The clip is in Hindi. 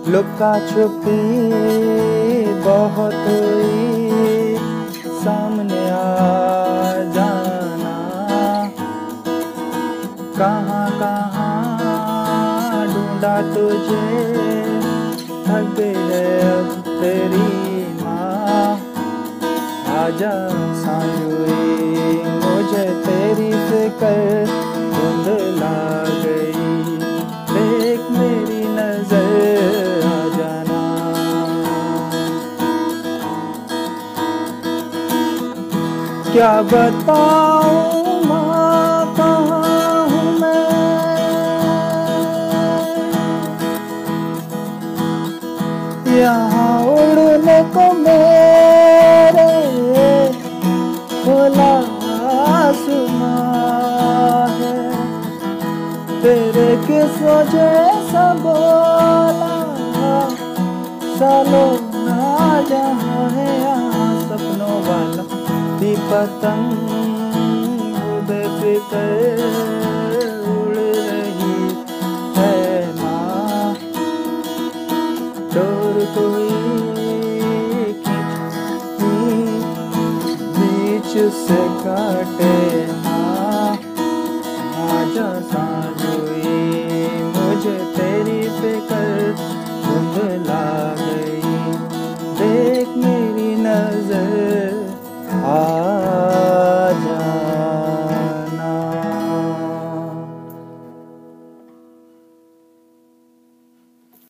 लुका छुपी बहुत हुई, सामने आ जाना। कहाँ कहाँ ढूंढा तुझे, थक गई है अब तेरी माँ। आजा सांझोई, मुझे तेरी फिक्र धुंधला गई, देख मेरी नजर आ जाना। क्या बताऊं माँ कहाँ हूँ मैं, यहाँ उड़ने को मेरे खुला आसमां है। तेरे किस वजह से बोला सालों ना जहाँ है यहाँ सपनों वाला भी पतंग बेफिक्र उड़ रही है माँ। डोर कोई बीच से काटे माँ। आजा सांझोई, मुझे तेरी फिक्र